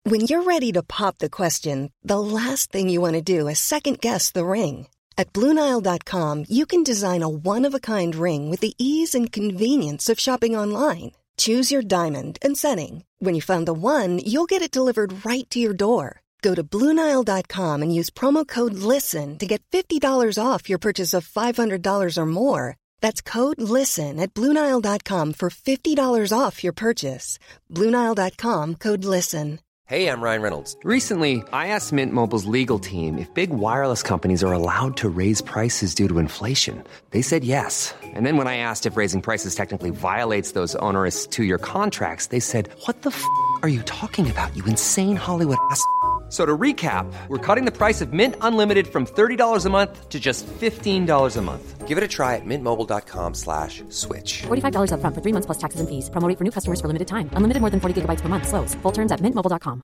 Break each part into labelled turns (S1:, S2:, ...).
S1: When you're ready to pop the question, the last thing you want to do is second-guess the ring. At BlueNile.com, you can design a one-of-a-kind ring with the ease and convenience of shopping online. Choose your diamond and setting. When you find the one, you'll get it delivered right to your door. Go to BlueNile.com and use promo code LISTEN to get $50 off your purchase of $500 or more. That's code LISTEN at BlueNile.com for $50 off your purchase. BlueNile.com, code LISTEN.
S2: Hey, I'm Ryan Reynolds. Recently, I asked Mint Mobile's legal team if big wireless companies are allowed to raise prices due to inflation. They said yes. And then when I asked if raising prices technically violates those onerous two-year contracts, they said, "What the f*** are you talking about, you insane Hollywood ass?" So to recap, we're cutting the price of Mint Unlimited from $30 a month to just $15 a month. Give it a try at mintmobile.com/switch.
S3: $45 up front for 3 months plus taxes and fees. Promo rate for new customers for limited time. Unlimited more than 40 gigabytes per month. Slows full terms at mintmobile.com.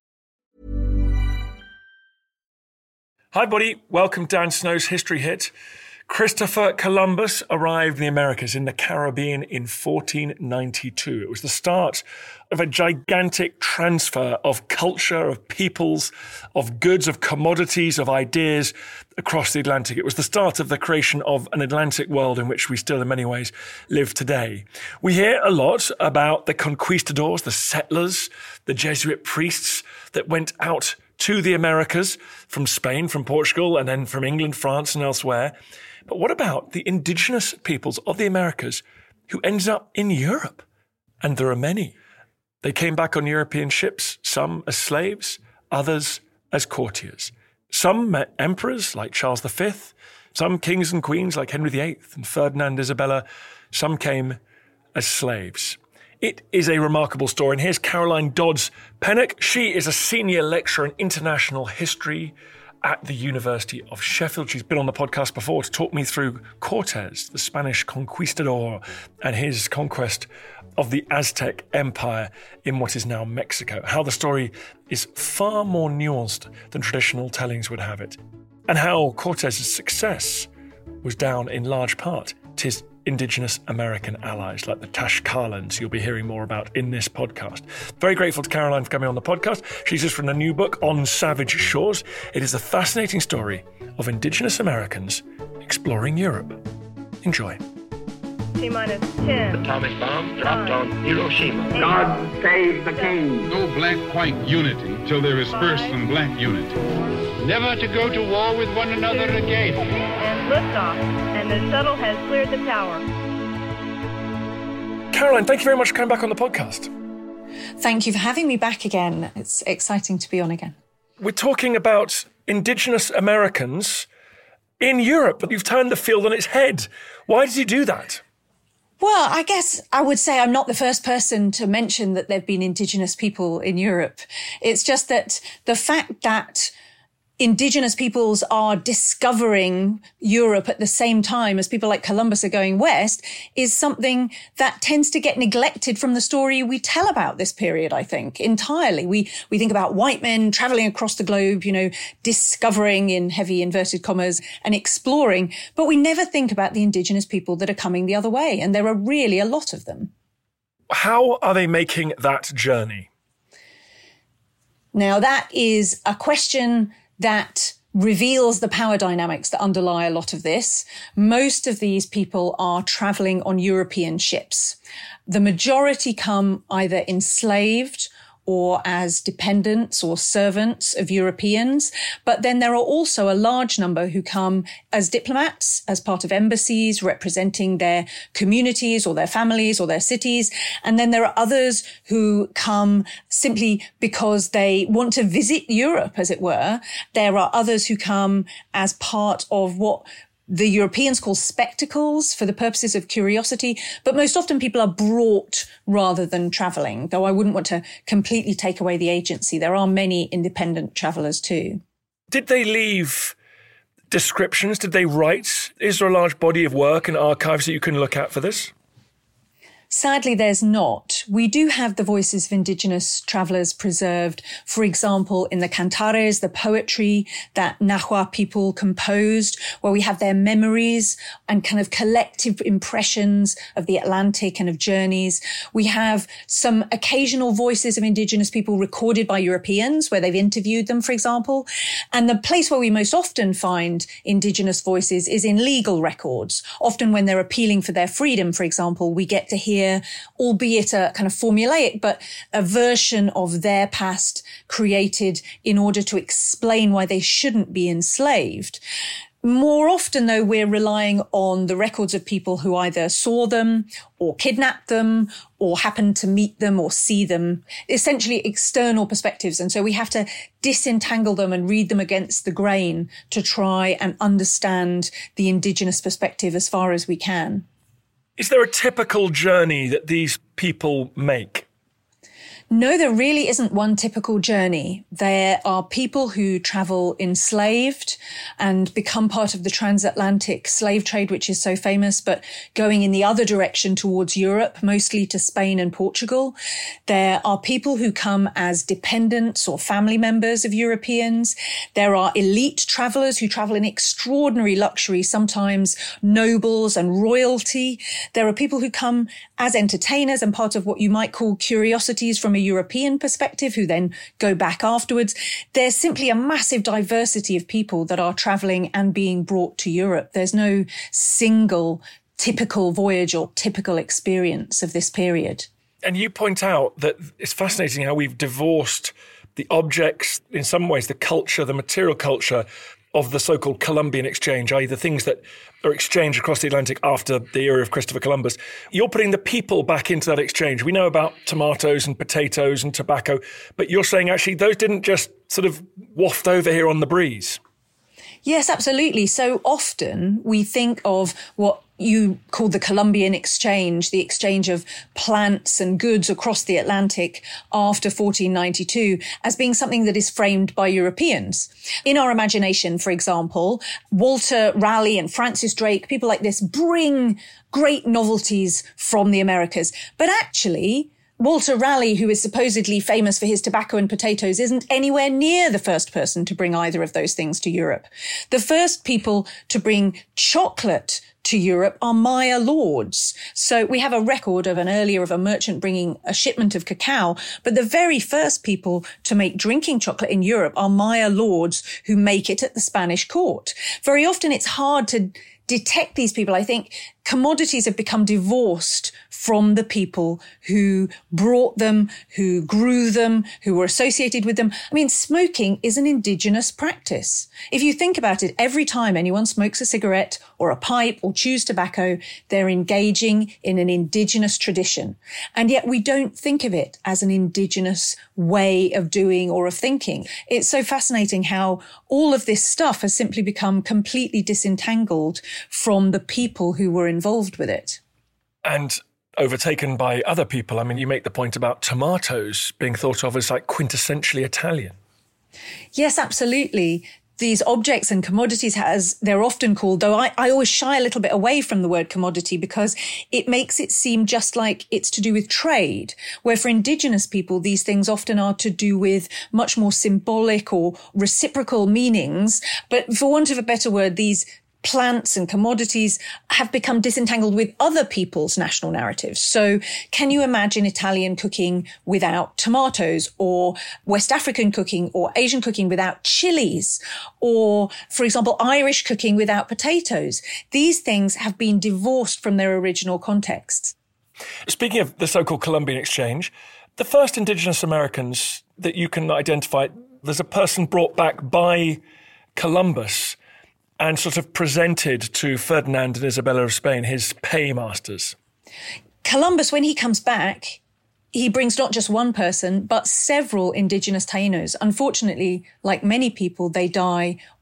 S4: Hi, buddy. Welcome to Dan Snow's History Hit. Christopher Columbus arrived in the Americas in the Caribbean in 1492. It was the start of a gigantic transfer of culture, of peoples, of goods, of commodities, of ideas across the Atlantic. It was the start of the creation of an Atlantic world in which we still in many ways live today. We hear a lot about the conquistadors, the settlers, the Jesuit priests that went out to the Americas from Spain, from Portugal, and then from England, France, and elsewhere. But what about the indigenous peoples of the Americas who ended up in Europe? And there are many. They came back on European ships, some as slaves, others as courtiers. Some met emperors like Charles V, some kings and queens like Henry VIII and Ferdinand Isabella. Some came as slaves. It is a remarkable story. And here's Caroline Dodds-Pennock. She is a senior lecturer in international history at the University of Sheffield. She's been on the podcast before to talk me through Cortez, the Spanish conquistador, and his conquest of the Aztec Empire in what is now Mexico. How the story is far more nuanced than traditional tellings would have it. And how Cortez's success was down in large part to his indigenous American allies like the Tlaxcalans you'll be hearing more about in this podcast. Very grateful to Caroline for coming on the podcast. She's just written a new book, On Savage Shores. It is a fascinating story of indigenous Americans exploring Europe. Enjoy.
S5: T-minus 10.
S6: Atomic bomb dropped on Hiroshima.
S7: God save the king.
S8: No black-white unity till there is first some black unity.
S6: Never to go to war with one another again.
S5: And liftoff. And the shuttle has cleared the tower.
S4: Caroline, thank you very much for coming back on the podcast.
S9: Thank you for having me back again. It's exciting to be on again.
S4: We're talking about indigenous Americans in Europe, but you've turned the field on its head. Why did you do that?
S9: Well, I guess I would say I'm not the first person to mention that there have been indigenous people in Europe. It's just that the fact that indigenous peoples are discovering Europe at the same time as people like Columbus are going west is something that tends to get neglected from the story we tell about this period, I think, entirely. We think about white men traveling across the globe, discovering in heavy inverted commas and exploring, but we never think about the indigenous people that are coming the other way. And there are really a lot of them.
S4: How are they making that journey?
S9: Now, that is a question that reveals the power dynamics that underlie a lot of this. Most of these people are traveling on European ships. The majority come either enslaved or as dependents or servants of Europeans. But then there are also a large number who come as diplomats, as part of embassies representing their communities or their families or their cities. And then there are others who come simply because they want to visit Europe, as it were. There are others who come as part of what the Europeans call spectacles for the purposes of curiosity, but most often people are brought rather than travelling, though I wouldn't want to completely take away the agency. There are many independent travellers too.
S4: Did they leave descriptions? Did they write? Is there a large body of work and archives that you can look at for this?
S9: Sadly, there's not. We do have the voices of indigenous travellers preserved, for example, in the cantares, the poetry that Nahua people composed, where we have their memories and kind of collective impressions of the Atlantic and of journeys. We have some occasional voices of indigenous people recorded by Europeans, where they've interviewed them, for example. And the place where we most often find indigenous voices is in legal records. Often when they're appealing for their freedom, for example, we get to hear, albeit a kind of formulaic, but a version of their past created in order to explain why they shouldn't be enslaved. More often, though, we're relying on the records of people who either saw them or kidnapped them or happened to meet them or see them, essentially external perspectives. And so we have to disentangle them and read them against the grain to try and understand the indigenous perspective as far as we can.
S4: Is there a typical journey that these people make?
S9: No, there really isn't one typical journey. There are people who travel enslaved and become part of the transatlantic slave trade, which is so famous, but going in the other direction towards Europe, mostly to Spain and Portugal. There are people who come as dependents or family members of Europeans. There are elite travelers who travel in extraordinary luxury, sometimes nobles and royalty. There are people who come as entertainers and part of what you might call curiosities from a European perspective, who then go back afterwards. There's simply a massive diversity of people that are traveling and being brought to Europe. There's no single typical voyage or typical experience of this period.
S4: And you point out that it's fascinating how we've divorced the objects, in some ways, the culture, the material culture of the so-called Columbian exchange, i.e. the things that are exchanged across the Atlantic after the era of Christopher Columbus. You're putting the people back into that exchange. We know about tomatoes and potatoes and tobacco, but you're saying actually those didn't just sort of waft over here on the breeze.
S9: Yes, absolutely. So often we think of what you call the Columbian exchange, the exchange of plants and goods across the Atlantic after 1492, as being something that is framed by Europeans. In our imagination, for example, Walter Raleigh and Francis Drake, people like this, bring great novelties from the Americas. But actually, Walter Raleigh, who is supposedly famous for his tobacco and potatoes, isn't anywhere near the first person to bring either of those things to Europe. The first people to bring chocolate to Europe are Maya lords. So we have a record of a merchant bringing a shipment of cacao, but the very first people to make drinking chocolate in Europe are Maya lords who make it at the Spanish court. Very often it's hard to detect these people. I think commodities have become divorced from the people who brought them, who grew them, who were associated with them. I mean, smoking is an indigenous practice. If you think about it, every time anyone smokes a cigarette or a pipe or chews tobacco, they're engaging in an indigenous tradition. And yet we don't think of it as an indigenous way of doing or of thinking. It's so fascinating how all of this stuff has simply become completely disentangled from the people who were involved with it.
S4: And overtaken by other people. I mean, you make the point about tomatoes being thought of as like quintessentially Italian.
S9: Yes, absolutely. These objects and commodities, as they're often called, though I always shy a little bit away from the word commodity because it makes it seem just like it's to do with trade, where for indigenous people, these things often are to do with much more symbolic or reciprocal meanings. But for want of a better word, these plants and commodities have become disentangled with other people's national narratives. So can you imagine Italian cooking without tomatoes, or West African cooking or Asian cooking without chilies, or, for example, Irish cooking without potatoes? These things have been divorced from their original contexts.
S4: Speaking of the so-called Columbian exchange, the first indigenous Americans that you can identify, there's a person brought back by Columbus and sort of presented to Ferdinand and Isabella of Spain, his paymasters.
S9: Columbus, when he comes back, he brings not just one person, but several indigenous Taínos. Unfortunately, like many people, they die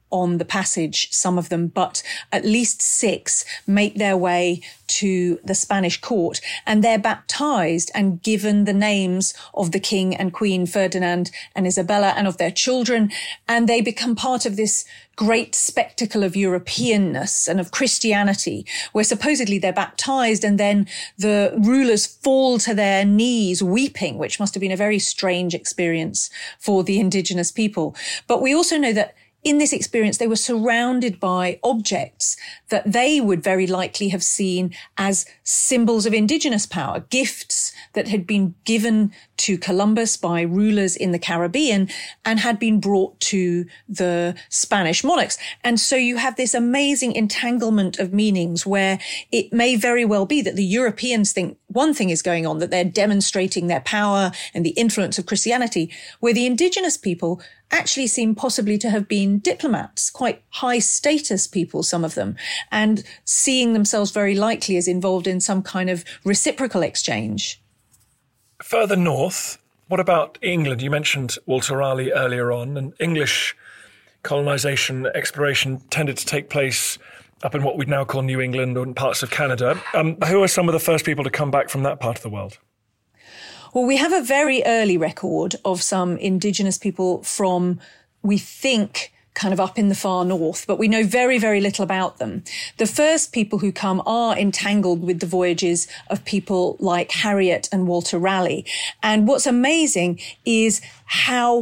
S9: on the passage, some of them, but at least 6 make their way to the Spanish court, and they're baptized and given the names of the King and Queen Ferdinand and Isabella and of their children, and they become part of this great spectacle of Europeanness and of Christianity, where supposedly they're baptized and then the rulers fall to their knees weeping, which must have been a very strange experience for the indigenous people. But we also know that in this experience, they were surrounded by objects that they would very likely have seen as symbols of indigenous power, gifts that had been given to Columbus by rulers in the Caribbean and had been brought to the Spanish monarchs. And so you have this amazing entanglement of meanings where it may very well be that the Europeans think one thing is going on, that they're demonstrating their power and the influence of Christianity, where the indigenous people actually seem possibly to have been diplomats, quite high status people, some of them, and seeing themselves very likely as involved in some kind of reciprocal exchange.
S4: Further north, what about England? You mentioned Walter Raleigh earlier on, and English colonisation, exploration tended to take place up in what we'd now call New England or in parts of Canada. Who are some of the first people to come back from that part of the world?
S9: Well, we have a very early record of some indigenous people from, we think, kind of up in the far north, but we know very, very little about them. The first people who come are entangled with the voyages of people like Harriet and Walter Raleigh. And what's amazing is how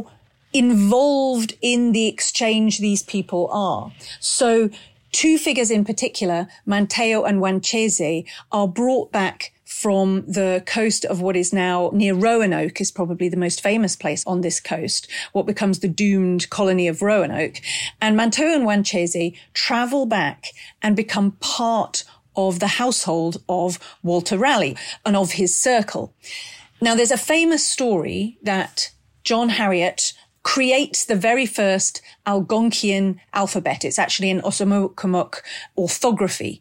S9: involved in the exchange these people are. So 2 figures in particular, Manteo and Wanchese, are brought back from the coast of what is now near Roanoke, is probably the most famous place on this coast, what becomes the doomed colony of Roanoke. And Manteo and Wanchese travel back and become part of the household of Walter Raleigh and of his circle. Now, there's a famous story that John Harriot creates the very first Algonquian alphabet. It's actually an Osamokamuk orthography.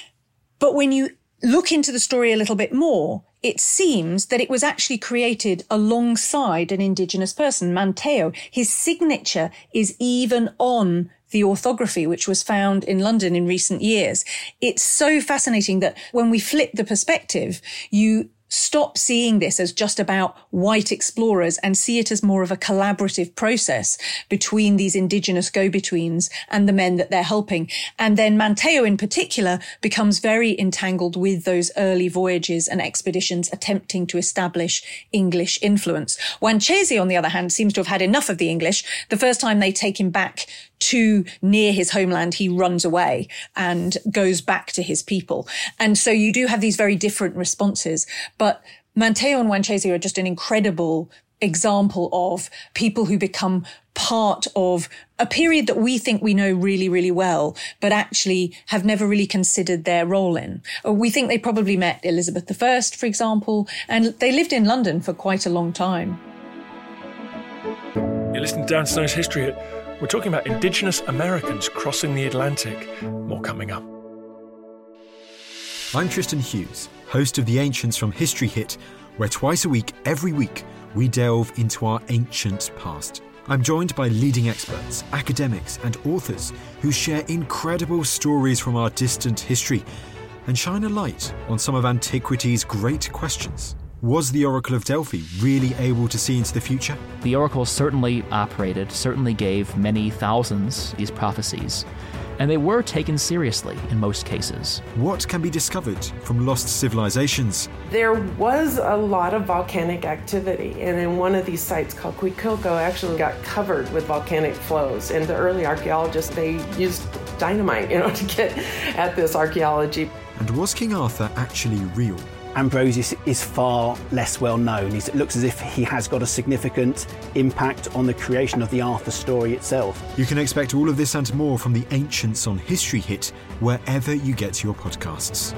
S9: But when you look into the story a little bit more, it seems that it was actually created alongside an indigenous person, Manteo. His signature is even on the orthography, which was found in London in recent years. It's so fascinating that when we flip the perspective, you stop seeing this as just about white explorers and see it as more of a collaborative process between these indigenous go-betweens and the men that they're helping. And then Manteo in particular becomes very entangled with those early voyages and expeditions attempting to establish English influence. Wanchese, on the other hand, seems to have had enough of the English. The first time they take him back to near his homeland, he runs away and goes back to his people. And so you do have these very different responses. But Manteo and Wanchese are just an incredible example of people who become part of a period that we think we know really, really well, but actually have never really considered their role in. We think they probably met Elizabeth I, for example, and they lived in London for quite a long time.
S4: You're listening to Dan Snow's History Hit. We're talking about Indigenous Americans crossing the Atlantic. More coming up.
S10: I'm Tristan Hughes, host of The Ancients from History Hit, where twice a week, every week, we delve into our ancient past. I'm joined by leading experts, academics and authors who share incredible stories from our distant history and shine a light on some of antiquity's great questions. Was the Oracle of Delphi really able to see into the future?
S11: The Oracle certainly operated, certainly gave many thousands these prophecies, and they were taken seriously in most cases.
S10: What can be discovered from lost civilizations?
S12: There was a lot of volcanic activity, and in one of these sites called Quiquilco actually got covered with volcanic flows. And the early archaeologists, they used dynamite, to get at this archaeology.
S10: And was King Arthur actually real?
S13: Ambrosius is far less well known. It looks as if he has got a significant impact on the creation of the Arthur story itself.
S10: You can expect all of this and more from The Ancients on History Hit, wherever you get your podcasts.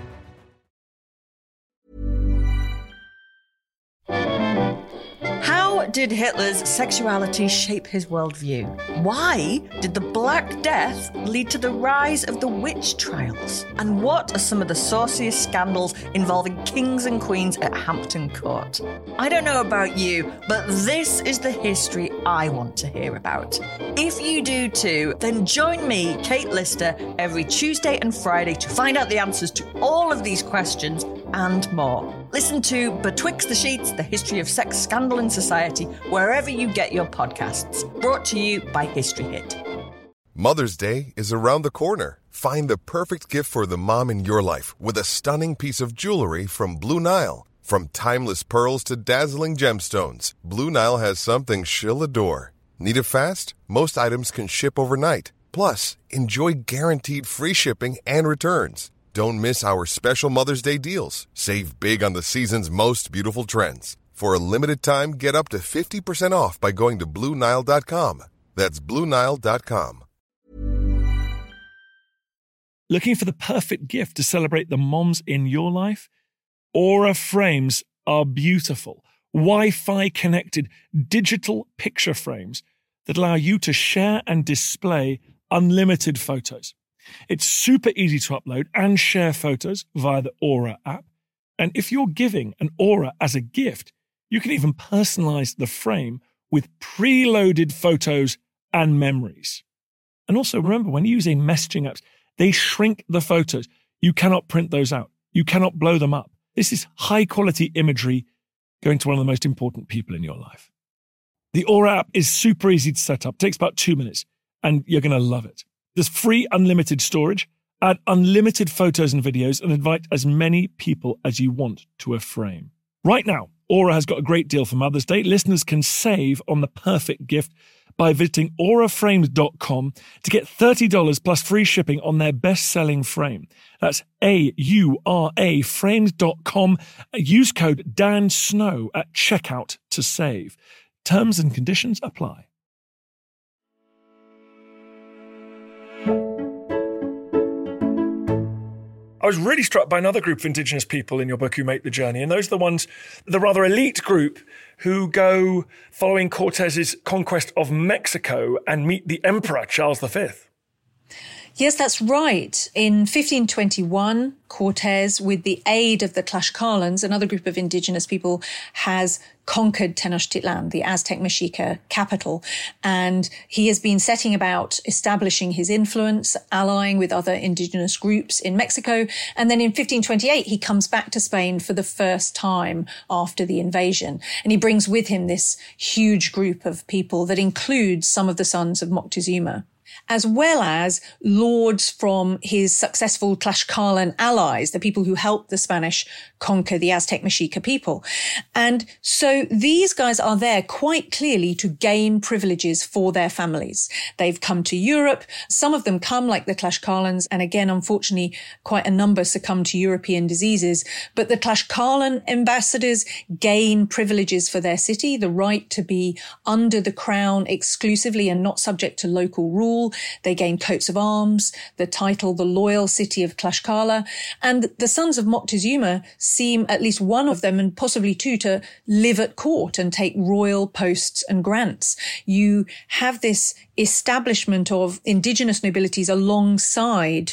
S9: How
S14: How did Hitler's sexuality shape his worldview? Why did the Black Death lead to the rise of the witch trials? And what are some of the sauciest scandals involving kings and queens at Hampton Court? I don't know about you, but this is the history I want to hear about. If you do too, then join me, Kate Lister, every Tuesday and Friday to find out the answers to all of these questions and more. Listen to Betwixt the Sheets, the history of sex, scandal and society, wherever you get your podcasts. Brought to you by History Hit.
S15: Mother's Day is around the corner. Find the perfect gift for the mom in your life with a stunning piece of jewelry from Blue Nile. From timeless pearls to dazzling gemstones, Blue Nile has something she'll adore. Need it fast? Most items can ship overnight. Plus, enjoy guaranteed free shipping and returns. Don't miss our special Mother's Day deals. Save big on the season's most beautiful trends. For a limited time, get up to 50% off by going to BlueNile.com. That's BlueNile.com.
S4: Looking for the perfect gift to celebrate the moms in your life? Aura frames are beautiful, Wi-Fi connected digital picture frames that allow you to share and display unlimited photos. It's super easy to upload and share photos via the Aura app. And if you're giving an Aura as a gift, you can even personalize the frame with preloaded photos and memories. And also remember, when using messaging apps, they shrink the photos. You cannot print those out. You cannot blow them up. This is high quality imagery going to one of the most important people in your life. The Aura app is super easy to set up. Takes about 2 minutes and you're going to love it. There's free unlimited storage, add unlimited photos and videos, and invite as many people as you want to a frame. Right now, Aura has got a great deal for Mother's Day. Listeners can save on the perfect gift by visiting auraframes.com to get $30 plus free shipping on their best-selling frame. That's AURA frames.com. Use code DANSNOW at checkout to save. Terms and conditions apply. I was really struck by another group of Indigenous people in your book who make the journey, and those are the ones, the rather elite group who go following Cortez's conquest of Mexico and meet the Emperor, Charles V.
S9: Yes, that's right. In 1521, Cortez, with the aid of the Tlaxcalans, another group of indigenous people, has conquered Tenochtitlan, the Aztec Mexica capital. And he has been setting about establishing his influence, allying with other indigenous groups in Mexico. And then in 1528, he comes back to Spain for the first time after the invasion. And he brings with him this huge group of people that includes some of the sons of Moctezuma, as well as lords from his successful Tlaxcalan allies, the people who helped the Spanish conquer the Aztec Mexica people. And so these guys are there quite clearly to gain privileges for their families. They've come to Europe. Some of them come like the Tlaxcalans. And again, unfortunately, quite a number succumb to European diseases. But the Tlaxcalan ambassadors gain privileges for their city, the right to be under the crown exclusively and not subject to local rule. They gain coats of arms, the title, the loyal city of Tlaxcala. And the sons of Moctezuma seem, at least one of them and possibly two, to live at court and take royal posts and grants. You have this establishment of indigenous nobilities alongside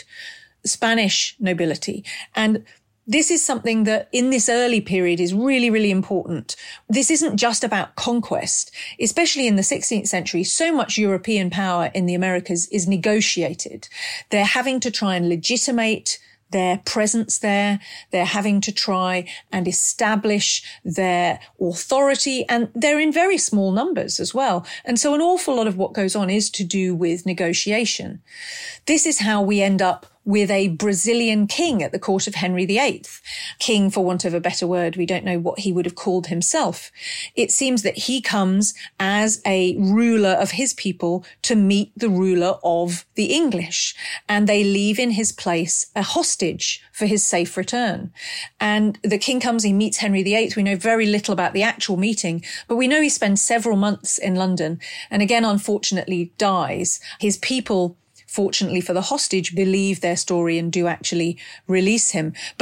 S9: Spanish nobility. And this is something that in this early period is really, really important. This isn't just about conquest. Especially in the 16th century, so much European power in the Americas is negotiated. They're having to try and legitimate their presence there. They're having to try and establish their authority, and they're in very small numbers as well. And so an awful lot of what goes on is to do with negotiation. This is how we end up with a Brazilian king at the court of Henry VIII. King, for want of a better word, we don't know what he would have called himself. It seems that he comes as a ruler of his people to meet the ruler of the English, and they leave in his place a hostage for his safe return. And the king comes, he meets Henry VIII. We know very little about the actual meeting, but we know he spends several months in London and again, unfortunately, dies. His people, fortunately for the hostage, believe their story and do actually release him. But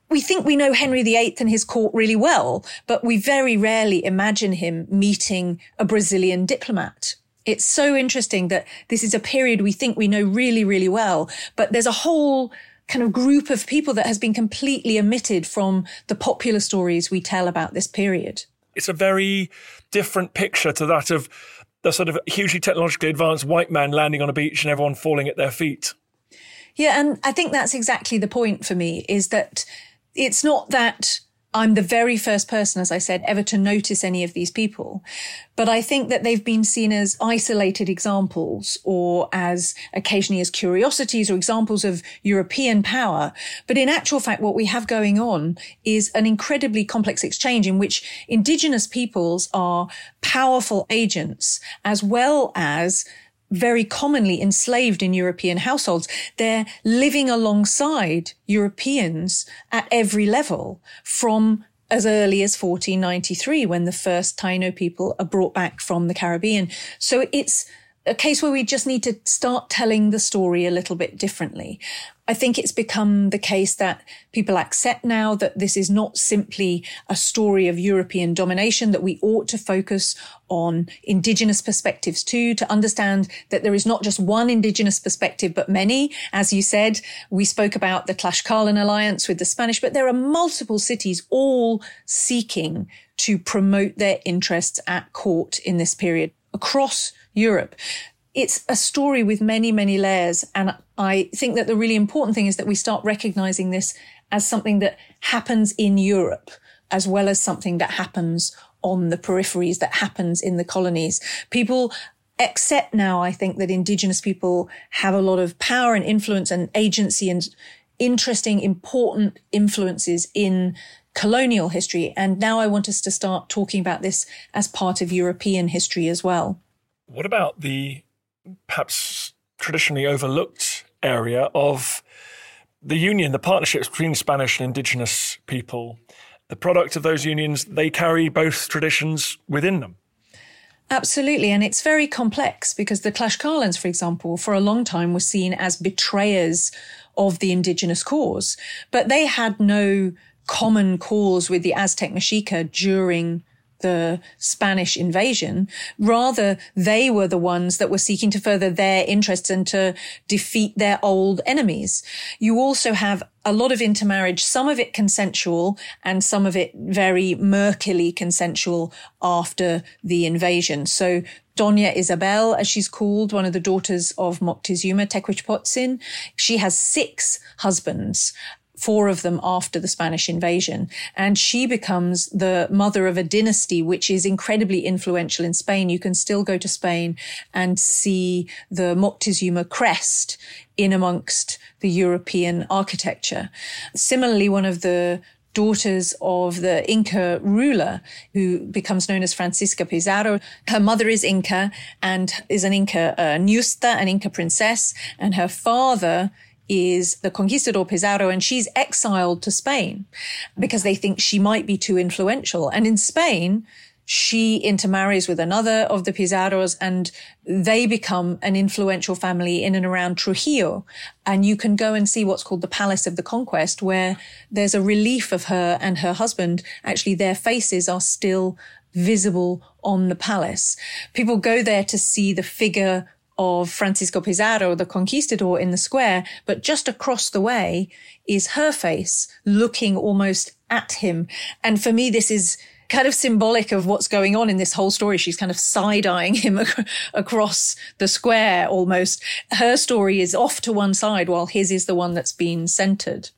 S9: We think we know Henry VIII and his court really well, but we very rarely imagine him meeting a Brazilian diplomat. It's so interesting that this is a period we think we know really, really well, but there's a whole kind of group of people that has been completely omitted from the popular stories we tell about this period.
S4: It's a very different picture to that of the sort of hugely technologically advanced white man landing on a beach and everyone falling at their feet.
S9: Yeah, and I think that's exactly the point for me, is that it's not that I'm the very first person, as I said, ever to notice any of these people. But I think that they've been seen as isolated examples, or as occasionally as curiosities or examples of European power. But in actual fact, what we have going on is an incredibly complex exchange in which indigenous peoples are powerful agents, as well as very commonly enslaved in European households. They're living alongside Europeans at every level, from as early as 1493, when the first Taino people are brought back from the Caribbean. So it's a case where we just need to start telling the story a little bit differently. I think it's become the case that people accept now that this is not simply a story of European domination, that we ought to focus on indigenous perspectives too, to understand that there is not just one indigenous perspective, but many. As you said, we spoke about the Tlaxcalan alliance with the Spanish, but there are multiple cities all seeking to promote their interests at court in this period across Europe. It's a story with many, many layers. And I think that the really important thing is that we start recognizing this as something that happens in Europe, as well as something that happens on the peripheries, that happens in the colonies. People accept now, I think, that indigenous people have a lot of power and influence and agency and interesting, important influences in colonial history. And now I want us to start talking about this as part of European history as well.
S4: What about the perhaps traditionally overlooked area of the union, the partnerships between Spanish and indigenous people? The product of those unions, they carry both traditions within them.
S9: Absolutely. And it's very complex because the Tlaxcalans, for example, for a long time were seen as betrayers of the indigenous cause. But they had no common cause with the Aztec Mexica during the Spanish invasion. Rather, they were the ones that were seeking to further their interests and to defeat their old enemies. You also have a lot of intermarriage, some of it consensual and some of it very murkily consensual after the invasion. So Doña Isabel, as she's called, one of the daughters of Moctezuma, Tecuichpotzin, she has 6 husbands, 4 of them after the Spanish invasion. And she becomes the mother of a dynasty which is incredibly influential in Spain. You can still go to Spain and see the Moctezuma crest in amongst the European architecture. Similarly, one of the daughters of the Inca ruler, who becomes known as Francisca Pizarro. Her mother is Inca and is an Inca Ñusta, an Inca princess, and her father is the conquistador Pizarro, and she's exiled to Spain because they think she might be too influential. And in Spain, she intermarries with another of the Pizarros, and they become an influential family in and around Trujillo. And you can go and see what's called the Palace of the Conquest, where there's a relief of her and her husband. Actually, their faces are still visible on the palace. People go there to see the figure of Francisco Pizarro, the conquistador, in the square, but just across the way is her face looking almost at him. And for me, this is kind of symbolic of what's going on in this whole story. She's kind of side-eyeing him across the square almost. Her story is off to one side while his is the one that's been centred.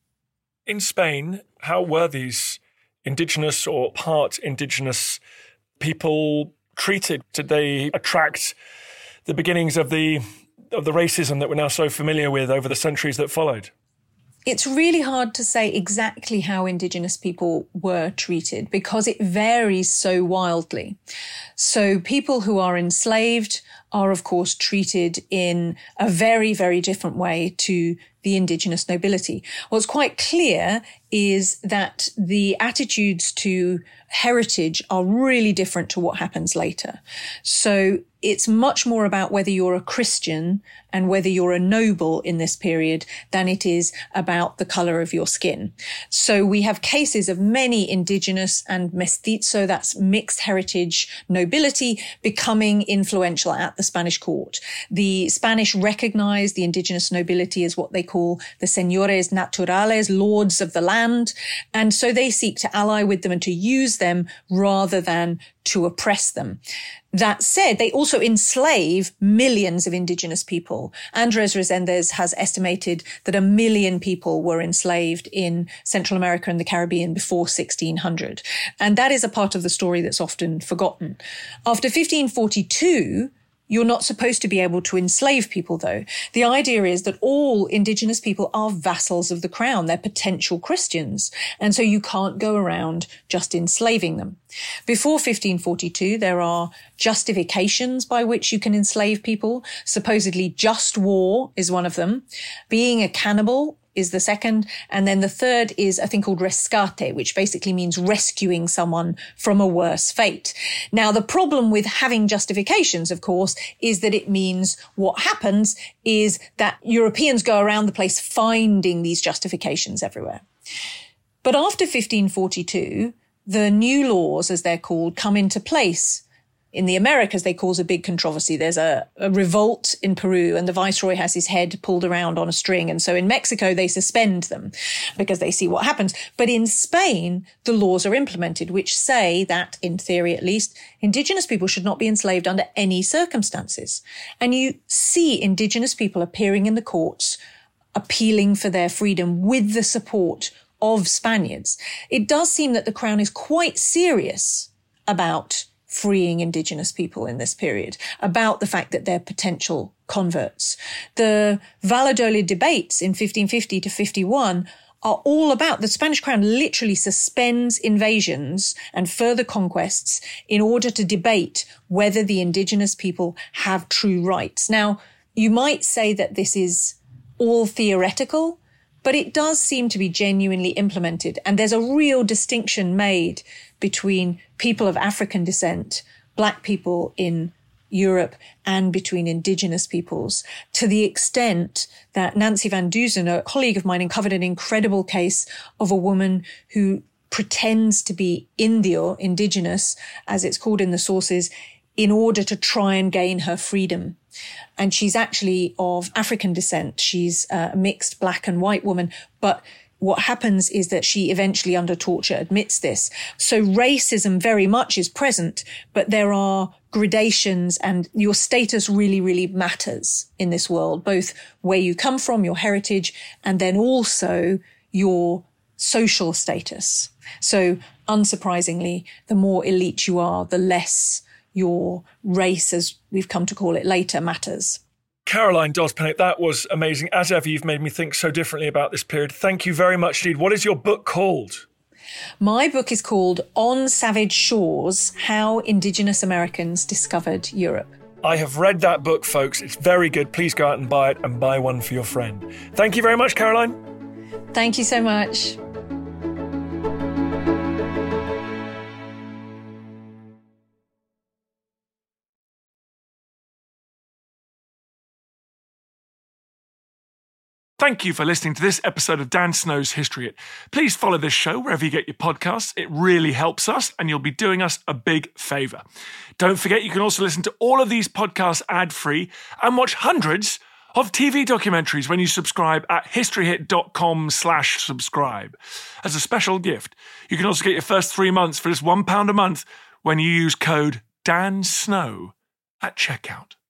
S4: In Spain, how were these indigenous or part indigenous people treated? Did they attract the beginnings of the racism that we're now so familiar with over the centuries that followed?
S9: It's really hard to say exactly how indigenous people were treated because it varies so wildly. So people who are enslaved are, of course, treated in a very, very different way to the indigenous nobility. What's quite clear is that the attitudes to heritage are really different to what happens later. So it's much more about whether you're a Christian and whether you're a noble in this period than it is about the color of your skin. So we have cases of many indigenous and mestizo, that's mixed heritage nobility, becoming influential at the Spanish court. The Spanish recognize the indigenous nobility as what they call the señores naturales, lords of the land. And so they seek to ally with them and to use them rather than to oppress them. That said, they also enslave millions of indigenous people. Andres Resendez has estimated that 1 million people were enslaved in Central America and the Caribbean before 1600. And that is a part of the story that's often forgotten. After 1542, you're not supposed to be able to enslave people, though. The idea is that all indigenous people are vassals of the crown. They're potential Christians. And so you can't go around just enslaving them. Before 1542, there are justifications by which you can enslave people. Supposedly just war is one of them. Being a cannibal is the second. And then the third is a thing called rescate, which basically means rescuing someone from a worse fate. Now, the problem with having justifications, of course, is that it means what happens is that Europeans go around the place finding these justifications everywhere. But after 1542, the new laws, as they're called, come into place. In the Americas, they cause a big controversy. There's a revolt in Peru and the viceroy has his head pulled around on a string. And so in Mexico, they suspend them because they see what happens. But in Spain, the laws are implemented, which say that, in theory at least, indigenous people should not be enslaved under any circumstances. And you see indigenous people appearing in the courts, appealing for their freedom with the support of Spaniards. It does seem that the Crown is quite serious about freeing indigenous people in this period, about the fact that they're potential converts. The Valladolid debates in 1550 to 51 are all about the Spanish Crown literally suspends invasions and further conquests in order to debate whether the indigenous people have true rights. Now, you might say that this is all theoretical, but it does seem to be genuinely implemented. And there's a real distinction made between people of African descent, black people in Europe, and between indigenous peoples, to the extent that Nancy Van Dusen, a colleague of mine, uncovered an incredible case of a woman who pretends to be Indio, indigenous, as it's called in the sources, in order to try and gain her freedom. And she's actually of African descent. She's a mixed black and white woman. But what happens is that she eventually, under torture, admits this. So racism very much is present, but there are gradations, and your status really, really matters in this world, both where you come from, your heritage, and then also your social status. So unsurprisingly, the more elite you are, the less your race, as we've come to call it later, matters.
S4: Caroline Dawes Pennock, that was amazing. As ever, you've made me think so differently about this period. Thank you very much indeed. What is your book called?
S9: My book is called On Savage Shores, How Indigenous Americans Discovered Europe.
S4: I have read that book, folks. It's very good. Please go out and buy it and buy one for your friend. Thank you very much, Caroline.
S9: Thank you so much.
S4: Thank you for listening to this episode of Dan Snow's History Hit. Please follow this show wherever you get your podcasts. It really helps us and you'll be doing us a big favour. Don't forget you can also listen to all of these podcasts ad-free and watch hundreds of TV documentaries when you subscribe at historyhit.com/subscribe. As a special gift, you can also get your first 3 months for just £1 a month when you use code DANSNOW at checkout.